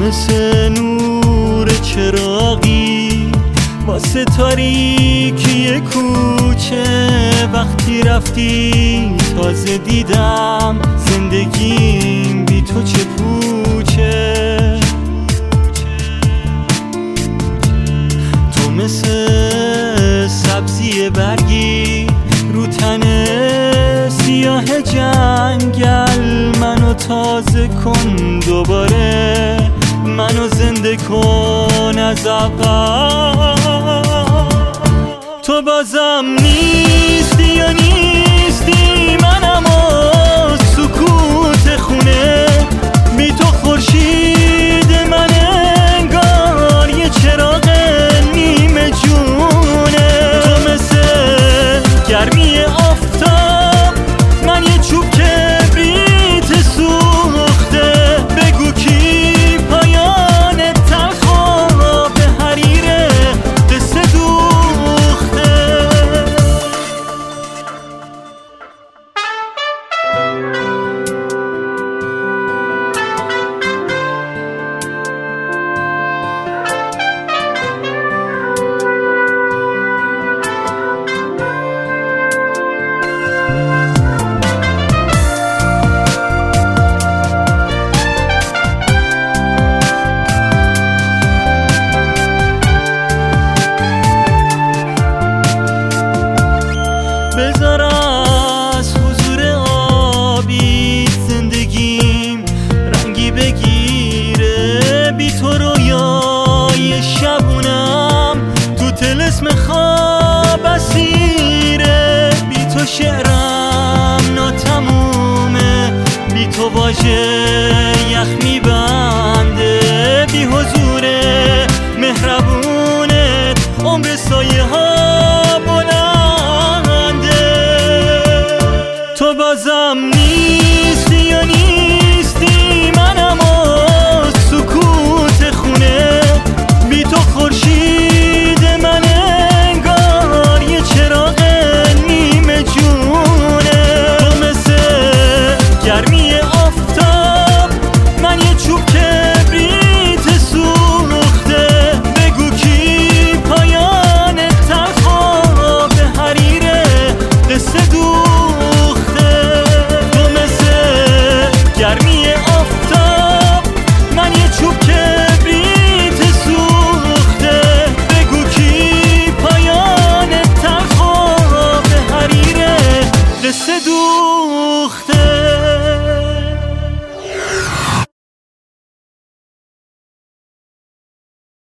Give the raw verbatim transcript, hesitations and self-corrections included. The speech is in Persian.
مثل نور چراغی واسه تاریکی کوچه، وقتی رفتی تازه دیدم زندگیم بی تو چه پوچه. تو مثل سبزی برگی رو تن سیاه جنگل، منو تازه کن دوباره، منو زنده کن از اول. تو بازم نیستی یا نیستی، منم و سکوت خونه، بی تو خورشید من انگار یه چراغ نیمه جونه. تو مثل گرمی آفتاب، من یه چوب کبریت سوخته، بگو کی پایان تلخ و به حریر قصه دوخته. بذار از حضور آبی زندگیم رنگی بگیره، بی تو رویای شبونم تو طلسم خواب اسیره، بی تو شعرم ناتمومه، بی تو واژه یخ میبنده، بی حضور مهربونت عمر سایه ها بازم